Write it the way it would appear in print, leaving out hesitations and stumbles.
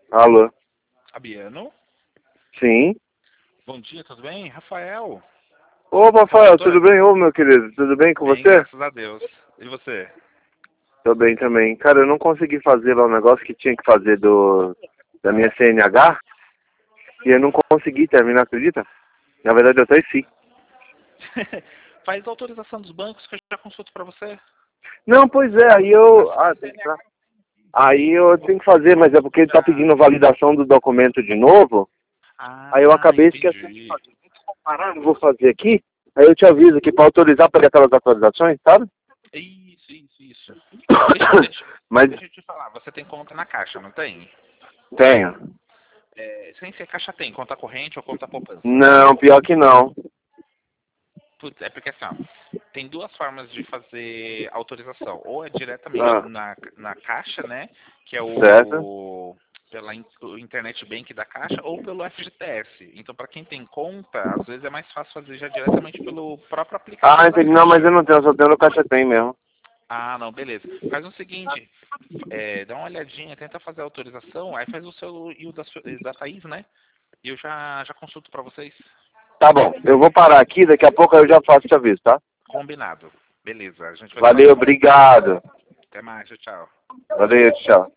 Alô? Fabiano? Sim? Bom dia, tudo bem? Rafael? Ô, Essa Rafael, doutora? tudo bem? Ô, meu querido, tudo bem com Bem, você? graças a Deus. E você? Tô bem também. Cara, eu não consegui fazer lá o negócio que tinha que fazer da minha CNH e eu não consegui terminar, acredita? Na verdade, eu até esqueci. Faz a autorização dos bancos que eu já consulto pra você. Não, pois é, aí eu... Ah, tem que entrar. Aí eu tenho que fazer, mas é porque ele tá pedindo validação do documento de novo, aí eu Ah, acabei esquecendo de entendi. fazer. Parado, vou fazer aqui, aí eu te aviso aqui pra autorizar para aquelas atualizações, sabe? Isso. Deixa, Mas deixa eu te falar, você tem conta na Caixa, não tem? tenho. Sem ser Caixa tem, conta corrente ou conta poupança. Não, pior que não. Putz, é porque assim, ó, tem duas formas de fazer autorização. Ou é diretamente Ah, na Caixa, né? Que é certo. o Internet Bank da Caixa, ou pelo FGTS. Então, para quem tem conta, às vezes é mais fácil fazer já diretamente pelo próprio Ah, aplicativo da entendi. Não, mas eu Caixa. não tenho, só tenho no Caixa Tem mesmo. Ah, não, beleza. Faz o seguinte, dá uma olhadinha, tenta fazer a autorização, aí faz o seu e o da Thaís, né? E eu já consulto para vocês. Tá bom, eu vou parar aqui, daqui a pouco eu já faço te aviso, tá? Combinado. Beleza, a gente vai se Valeu, falando. obrigado. Até mais, tchau, tchau. Valeu, tchau.